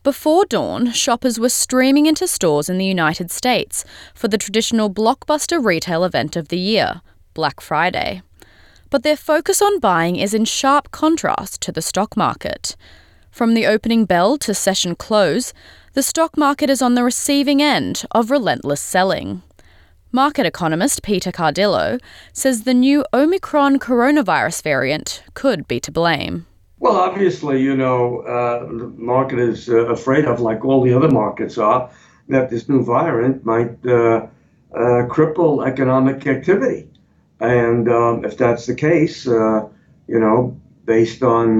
Before dawn, shoppers were streaming into stores in the United States for the traditional blockbuster retail event of the year, Black Friday. But their focus on buying is in sharp contrast to the stock market. From the opening bell to session close, the stock market is on the receiving end of relentless selling. Market economist Peter Cardillo says the new Omicron coronavirus variant could be to blame. Well, obviously, the market is afraid of, like all the other markets are, that this new variant might cripple economic activity. And if that's the case, based on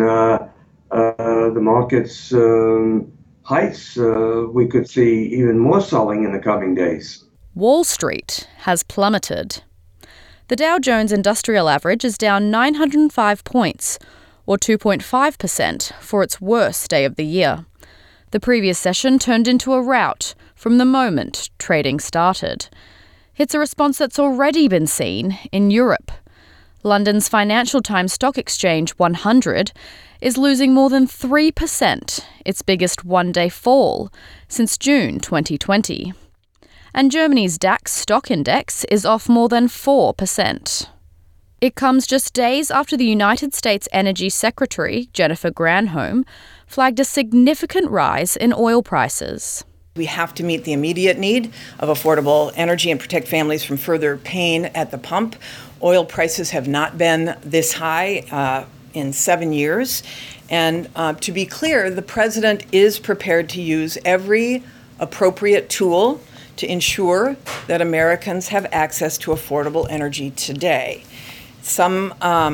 the market's heights, we could see even more selling in the coming days. Wall Street has plummeted. The Dow Jones Industrial Average is down 905 points, or 2.5% for its worst day of the year. The previous session turned into a rout from the moment trading started. It's a response that's already been seen in Europe. London's Financial Times Stock Exchange 100 is losing more than 3%, its biggest one-day fall since June 2020. And Germany's DAX stock index is off more than 4%. It comes just days after the United States Energy Secretary, Jennifer Granholm, flagged a significant rise in oil prices. We have to meet the immediate need of affordable energy and protect families from further pain at the pump. Oil prices have not been this high in 7 years. And to be clear, the president is prepared to use every appropriate tool to ensure that Americans have access to affordable energy today. Some,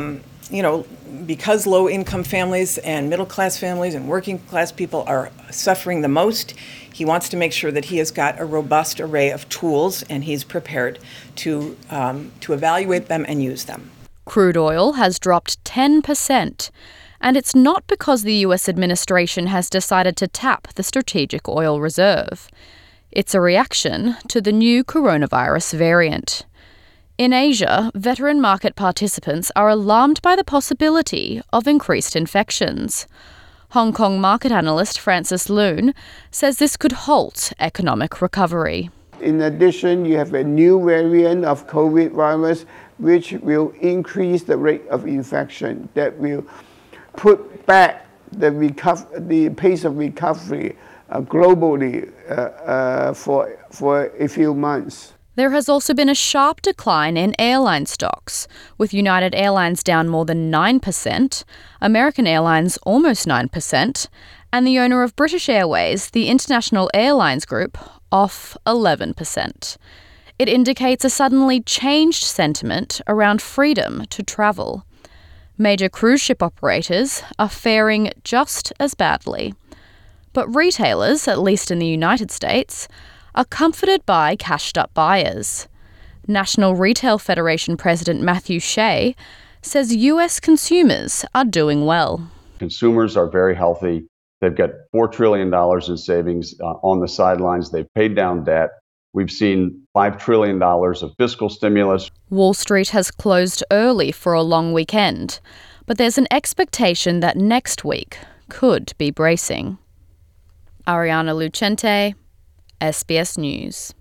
because low-income families and middle-class families and working-class people are suffering the most, he wants to make sure that he has got a robust array of tools, and he's prepared to evaluate them and use them. Crude oil has dropped 10%, and it's not because the US administration has decided to tap the strategic oil reserve. It's a reaction to the new coronavirus variant. In Asia, veteran market participants are alarmed by the possibility of increased infections. Hong Kong market analyst Francis Loon says this could halt economic recovery. In addition, you have a new variant of COVID virus which will increase the rate of infection, that will put back the pace of recovery globally for a few months. There has also been a sharp decline in airline stocks, with United Airlines down more than 9%, American Airlines almost 9%, and the owner of British Airways, the International Airlines Group, off 11%. It indicates a suddenly changed sentiment around freedom to travel. Major cruise ship operators are faring just as badly. But retailers, at least in the United States, are comforted by cashed-up buyers. National Retail Federation President Matthew Shea says US consumers are doing well. Consumers are very healthy. They've got $4 trillion in savings on the sidelines. They've paid down debt. We've seen $5 trillion of fiscal stimulus. Wall Street has closed early for a long weekend, but there's an expectation that next week could be bracing. Ariana Lucente, SBS News.